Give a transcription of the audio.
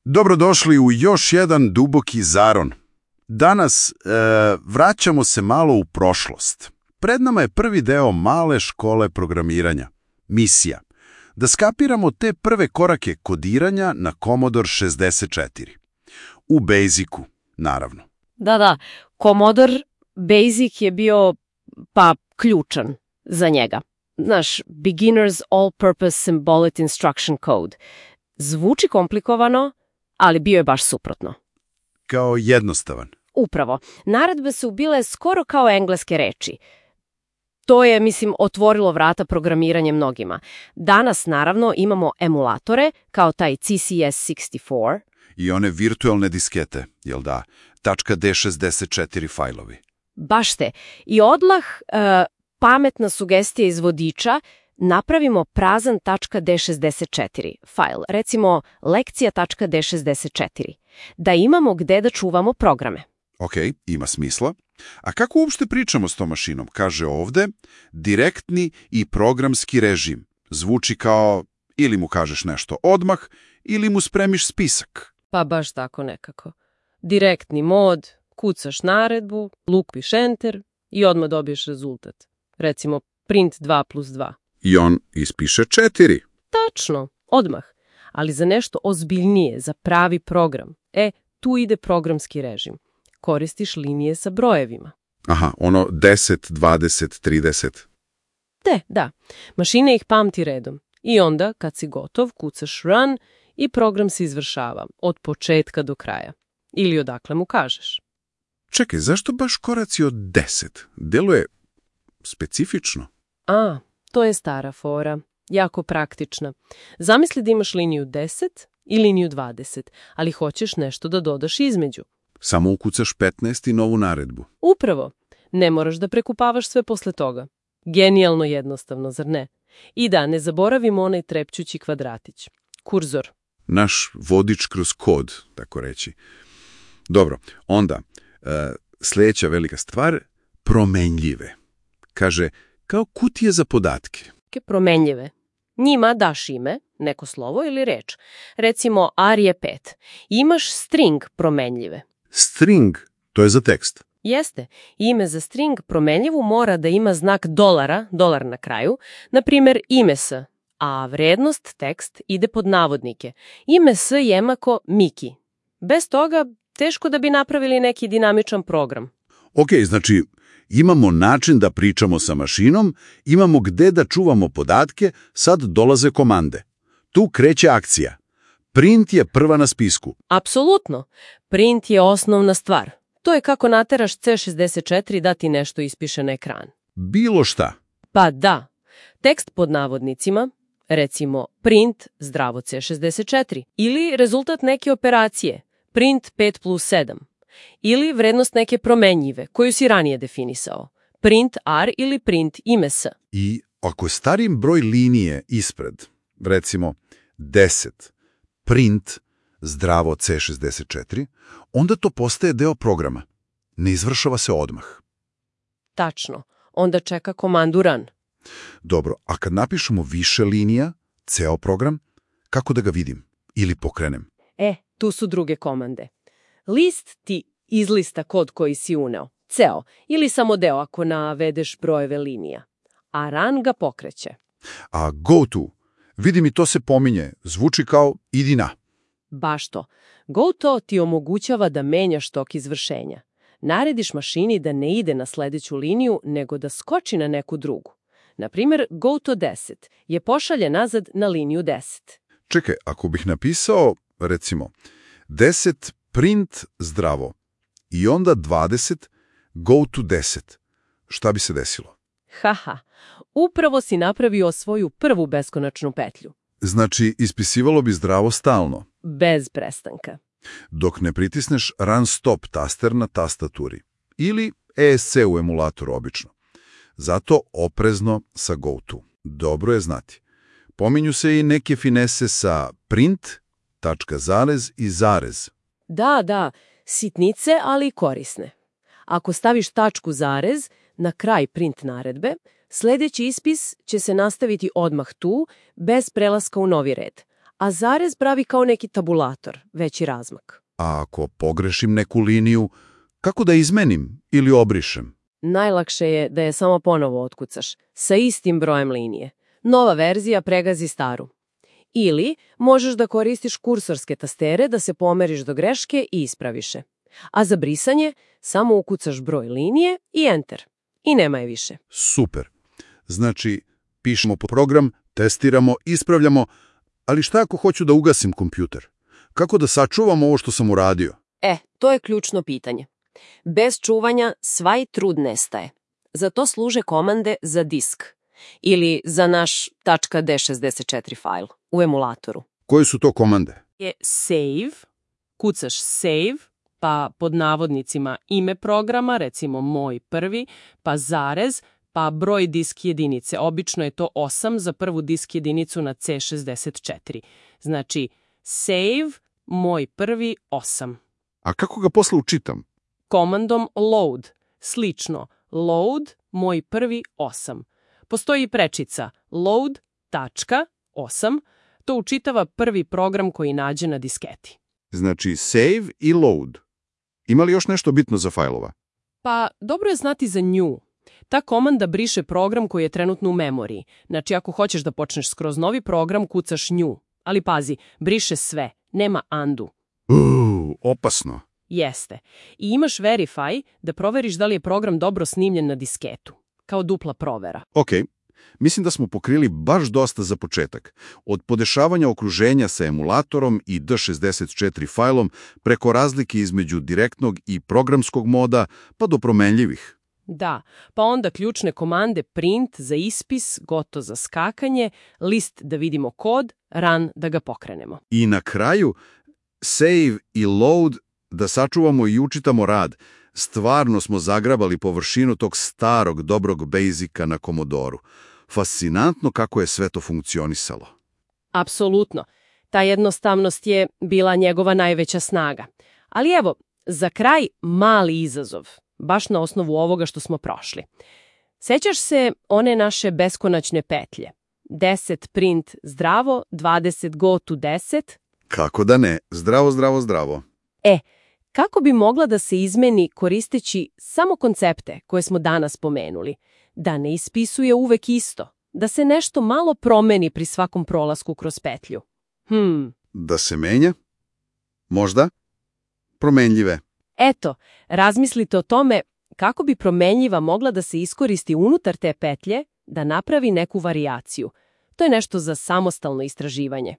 Dobrodošli u još jedan duboki zaron. Danas vraćamo se malo u prošlost. Pred nama je prvi deo male škole programiranja, misija. Da skapiramo te prve korake kodiranja na Commodore 64. U Basicu, naravno. Da, Commodore Basic je bio, ključan za njega. Znaš, Beginner's All-Purpose Symbolic Instruction Code. Zvuči komplikovano, ali bio je baš suprotno. Kao jednostavan. Upravo. Naredbe su bile skoro kao engleske reči. To je, otvorilo vrata programiranje mnogima. Danas, naravno, imamo emulatore, kao taj CCS64. I one virtualne diskete, jel da? .d64 fajlovi. Baš te. I odlah, pametna sugestija iz vodiča, napravimo prazan .d64 fajl, recimo lekcija.d64, da imamo gde da čuvamo programe. Ok, ima smisla. A kako uopšte pričamo s tom mašinom? Kaže ovde, direktni i programski režim. Zvuči kao ili mu kažeš nešto odmah, ili mu spremiš spisak. Pa baš tako nekako. Direktni mod, kucaš naredbu, lupiš enter i odmah dobiješ rezultat. Recimo print 2+2. I on ispiše 4. Tačno, odmah. Ali za nešto ozbiljnije, za pravi program. Tu ide programski režim. Koristiš linije sa brojevima. Aha, ono 10, 20, 30. Da. Mašina ih pamti redom. I onda, kad si gotov, kucaš run i program se izvršava. Od početka do kraja. Ili odakle mu kažeš. Čekaj, zašto baš koraci od 10? Deluje specifično. To je stara fora. Jako praktična. Zamisli da imaš liniju 10 i liniju 20, ali hoćeš nešto da dodaš između. Samo ukucaš 15 i novu naredbu. Upravo. Ne moraš da prekupavaš sve posle toga. Genijalno jednostavno, zar ne? I da, ne zaboravimo onaj trepćući kvadratić. Kurzor. Naš vodič kroz kod, tako reći. Dobro, onda, sljedeća velika stvar, promenljive. Kaže, kao kutije za podatke. Promenljive. Njima daš ime, neko slovo ili reč. Recimo, ar je 5. Imaš string promenljive. String, to je za tekst. Jeste. Ime za string promenljivu mora da ima znak dolar na kraju, na primjer ime s, a vrednost, tekst, ide pod navodnike. Ime s je jednako Miki. Bez toga, teško da bi napravili neki dinamičan program. Ok, znači, imamo način da pričamo sa mašinom, imamo gde da čuvamo podatke, sad dolaze komande. Tu kreće akcija. Print je prva na spisku. Apsolutno. Print je osnovna stvar. To je kako nateraš C64 da ti nešto ispiše na ekran. Bilo šta. Pa da. Tekst pod navodnicima, recimo print zdravo C64, ili rezultat neke operacije, print 5+7, ili vrednost neke promenljive koju si ranije definisao, print ar ili print ime s. I ako starim broj linije ispred, recimo 10, print zdravo C64, onda to postaje deo programa. Ne izvršava se odmah. Tačno. Onda čeka komandu run. Dobro, a kad napišemo više linija, ceo program, kako da ga vidim ili pokrenem? Tu su druge komande. List ti izlista kod koji si uneo, ceo, ili samo deo ako navedeš brojeve linija. A run ga pokreće. A go to, vidi mi to se pominje, zvuči kao idi na. Baš to. GoTo ti omogućava da menjaš tok izvršenja. Narediš mašini da ne ide na sljedeću liniju, nego da skoči na neku drugu. Naprimjer, GoTo 10 je pošalje nazad na liniju 10. Čekaj, ako bih napisao, recimo, 10 print zdravo i onda 20 GoTo 10, šta bi se desilo? Upravo si napravio svoju prvu beskonačnu petlju. Znači, ispisivalo bi zdravo stalno. Bez prestanka. Dok ne pritisneš run stop taster na tastaturi. Ili ESC u emulatoru obično. Zato oprezno sa GoTo. Dobro je znati. Pominju se i neke finese sa print, tačka zarez i zarez. Da, sitnice, ali i korisne. Ako staviš tačku zarez na kraj print naredbe, sljedeći ispis će se nastaviti odmah tu, bez prelaska u novi red. a zarez pravi kao neki tabulator, veći razmak. A ako pogrešim neku liniju, kako da izmenim ili obrišem? Najlakše je da je samo ponovo otkucaš, sa istim brojem linije. Nova verzija pregazi staru. Ili možeš da koristiš kursorske tastere da se pomeriš do greške i ispraviš je. A za brisanje samo ukucaš broj linije i enter. I nema je više. Super. Znači, pišemo po program, testiramo, ispravljamo, ali šta ako hoću da ugasim kompjuter? Kako da sačuvam ovo što sam uradio? To je ključno pitanje. Bez čuvanja svaj trud nestaje. Za to služe komande za disk ili za naš .d64 fajl u emulatoru. Koje su to komande? Je save, kucaš save, pa pod navodnicima ime programa, recimo moj prvi, pa zarez, pa broj disk jedinice. Obično je to 8 za prvu disk jedinicu na C64. Znači, save, moj prvi 8. A kako ga posle učitam? Komandom load. Slično, load, moj prvi 8. Postoji prečica load.8. To učitava prvi program koji nađe na disketi. Znači save i load. Ima li još nešto bitno za fajlova? Pa dobro je znati za nju. Ta komanda briše program koji je trenutno u memoriji. Znači ako hoćeš da počneš skroz novi program, kucaš nju. Ali pazi, briše sve. Nema undo. Opasno. Jeste. I imaš verify da proveriš da li je program dobro snimljen na disketu. Kao dupla provera. Ok, mislim da smo pokrili baš dosta za početak. Od podešavanja okruženja sa emulatorom i D64 fajlom preko razlike između direktnog i programskog moda pa do promenljivih. Da, pa onda ključne komande print za ispis, goto za skakanje, list da vidimo kod, run da ga pokrenemo. I na kraju save i load da sačuvamo i učitamo rad. Stvarno smo zagrabali površinu tog starog dobrog Basica na Commodoru. Fascinantno kako je sve to funkcionisalo. Apsolutno. Ta jednostavnost je bila njegova najveća snaga. Ali evo, za kraj mali izazov, baš na osnovu ovoga što smo prošli. Sećaš se one naše beskonačne petlje? 10 print zdravo, 20 go to 10? Kako da ne? Zdravo, zdravo, zdravo. Kako bi mogla da se izmeni koristeći samo koncepte koje smo danas pomenuli? Da ne ispisuje uvek isto, da se nešto malo promeni pri svakom prolasku kroz petlju. Da se menja? Možda? Promenljive. Eto, razmislite o tome kako bi promenljiva mogla da se iskoristi unutar te petlje da napravi neku varijaciju. To je nešto za samostalno istraživanje.